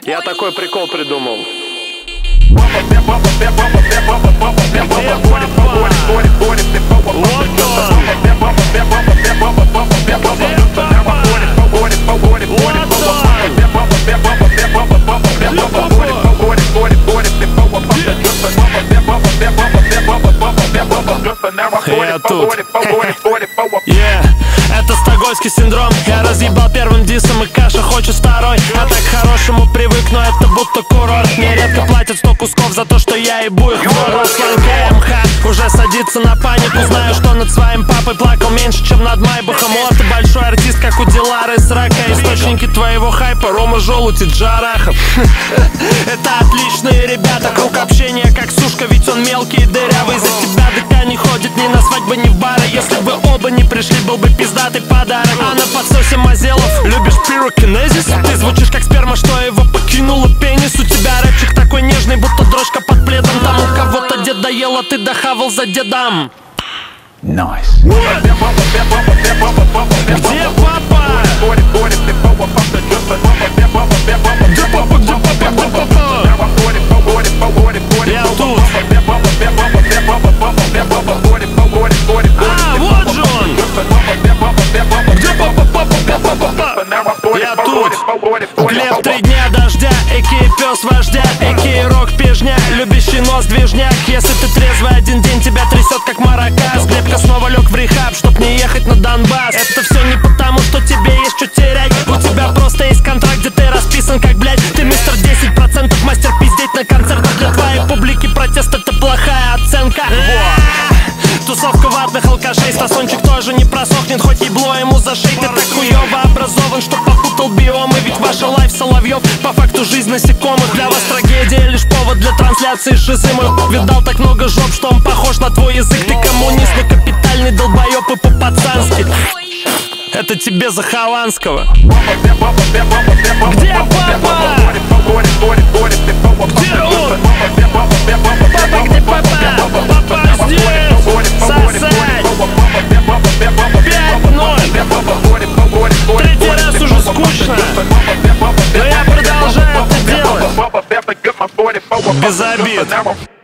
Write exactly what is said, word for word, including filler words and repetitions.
Я такой прикол придумал. Я тут. Yeah. Это стокгольмский синдром. Я разъебал первым дисом, и каша хочет второй. А так к хорошему привык, но это будто курорт. Мне редко платят сто кусков за то, что я ебу их в рот. Руслан КМХ уже садится на панику. Знаю, что над своим папой плакал меньше, чем над Майбахом. Вот ты большой артист, как у Дилары с Рака. Источники твоего хайпа: Рома Желудь и Джарахов. Это отличные ребята, круг общения как сушка, ведь он мелкий и дырявый. За тебя ДК не ходит ни на свадьбы, ни в бары. Если бы оба не пришли, был бы пиздатый подарок. А на подсосе Мазелов любишь пирокинезис? Ты звучишь как сперма, что его покинула пенис. У тебя рэпчик такой нежный, будто дрожка под пледом. Там у кого-то дед доел, а ты дохавал за дедом. Nice. Где папа? Где папа, где папа, где папа? Я тут. А, вот же он. Где папа, папа, папа, папа? Я тут. Глеб три дня дождя, эки пес вождя, эки рок пижня, любящий нос движняк. Если ты трезвый один день, тебя трясет как маракас. Глебка снова лег в рехаб, чтоб не ехать на Донбасс. Это все не потому, что тебе есть что терять. У тебя просто есть контракт, где ты расписан как, блядь, ты мистер десять процентов, мастер пиздеть на концертах. Для твоей публики протест — это плохая оценка. Тусовка ватных алкашей, стасончик тоже не просохнет, хоть ебло ему за шею. Ты так хуёво образован, что попутал биомы. Ведь ваша лайф Соловьев, по факту жизнь насекомых. Для вас трагедия лишь повод для трансляции шизы. Мой видал так много жоп, что он похож на твой язык. Ты коммунист, но капитальный долбоёб и по-пацански. Это тебе за Хованского. Где папа? Где он? Папа, где папа? Папа здесь. Сосать. Пять ноль. Третий раз уже скучно, но я продолжаю это делать. Без обид.